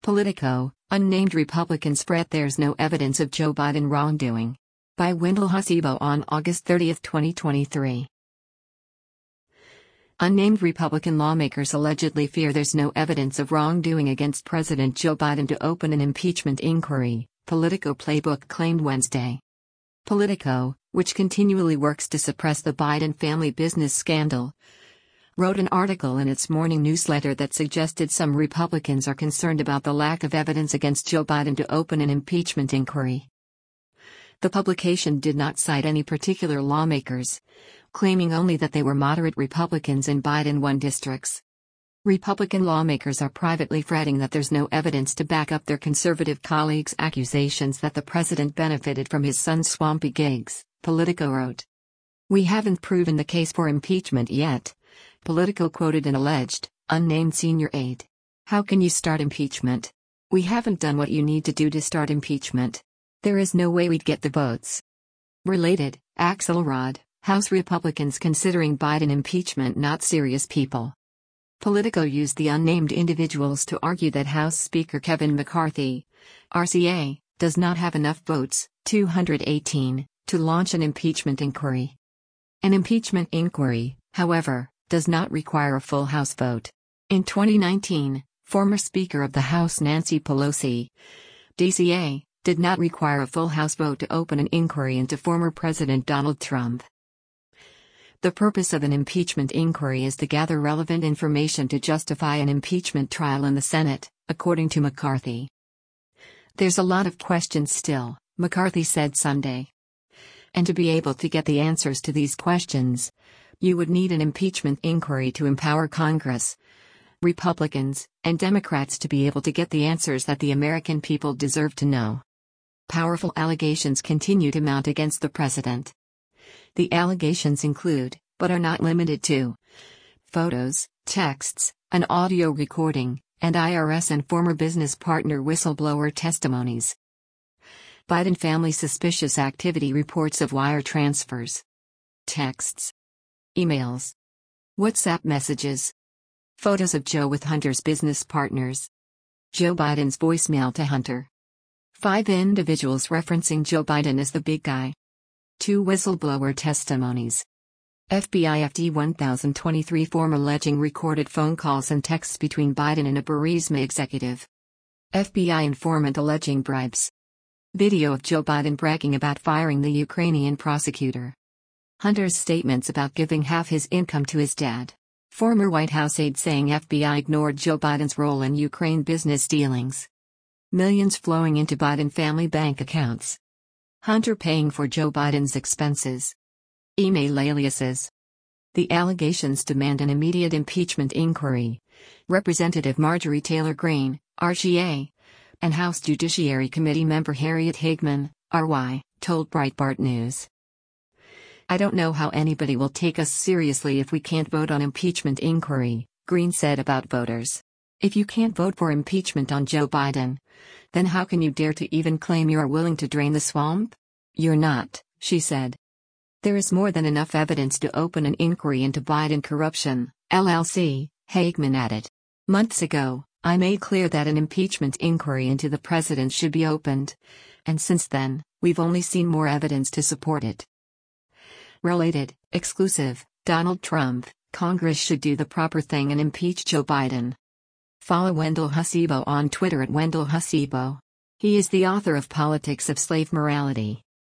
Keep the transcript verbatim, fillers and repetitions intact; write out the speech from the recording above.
Politico, unnamed Republicans fret there's no evidence of Joe Biden wrongdoing. By Wendell Hasibo on August thirtieth, twenty twenty-three. Unnamed Republican lawmakers allegedly fear there's no evidence of wrongdoing against President Joe Biden to open an impeachment inquiry, Politico Playbook claimed Wednesday. Politico, which continually works to suppress the Biden family business scandal, wrote an article in its morning newsletter that suggested some Republicans are concerned about the lack of evidence against Joe Biden to open an impeachment inquiry. The publication did not cite any particular lawmakers, claiming only that they were moderate Republicans in Biden-won districts. Republican lawmakers are privately fretting that there's no evidence to back up their conservative colleagues' accusations that the president benefited from his son's swampy gigs, Politico wrote. "We haven't proven the case for impeachment yet," Politico quoted an alleged, unnamed senior aide. "How can you start impeachment? We haven't done what you need to do to start impeachment. There is no way we'd get the votes." Related, Axelrod, House Republicans considering Biden impeachment not serious people. Politico used the unnamed individuals to argue that House Speaker Kevin McCarthy, R C A, does not have enough votes, two hundred eighteen, to launch an impeachment inquiry. An impeachment inquiry, however, does not require a full House vote. In twenty nineteen, former Speaker of the House Nancy Pelosi, D C A, did not require a full House vote to open an inquiry into former President Donald Trump. The purpose of an impeachment inquiry is to gather relevant information to justify an impeachment trial in the Senate, according to McCarthy. "There's a lot of questions still," McCarthy said Sunday. "And to be able to get the answers to these questions, you would need an impeachment inquiry to empower Congress, Republicans, and Democrats to be able to get the answers that the American people deserve to know." Powerful allegations continue to mount against the president. The allegations include, but are not limited to, photos, texts, an audio recording, and I R S and former business partner whistleblower testimonies. Biden family suspicious activity reports of wire transfers, texts, emails, WhatsApp messages, photos of Joe with Hunter's business partners, Joe Biden's voicemail to Hunter. Five individuals referencing Joe Biden as the big guy. Two whistleblower testimonies. F B I F D one thousand twenty-three form alleging recorded phone calls and texts between Biden and a Burisma executive. F B I informant alleging bribes. Video of Joe Biden bragging about firing the Ukrainian prosecutor. Hunter's statements about giving half his income to his dad. Former White House aide saying F B I ignored Joe Biden's role in Ukraine business dealings. Millions flowing into Biden family bank accounts. Hunter paying for Joe Biden's expenses. Email aliases. The allegations demand an immediate impeachment inquiry. Representative Marjorie Taylor Greene, R G A, and House Judiciary Committee member Harriet Hageman, R Y, told Breitbart News. "I don't know how anybody will take us seriously if we can't vote on impeachment inquiry," Greene said about voters. "If you can't vote for impeachment on Joe Biden, then how can you dare to even claim you are willing to drain the swamp? You're not," she said. "There is more than enough evidence to open an inquiry into Biden corruption, L L C, Hageman added. "Months ago, I made clear that an impeachment inquiry into the president should be opened, and since then, we've only seen more evidence to support it." Related, exclusive, Donald Trump, Congress should do the proper thing and impeach Joe Biden. Follow Wendell Hasibo on Twitter at Wendell Hasibo. He is the author of Politics of Slave Morality.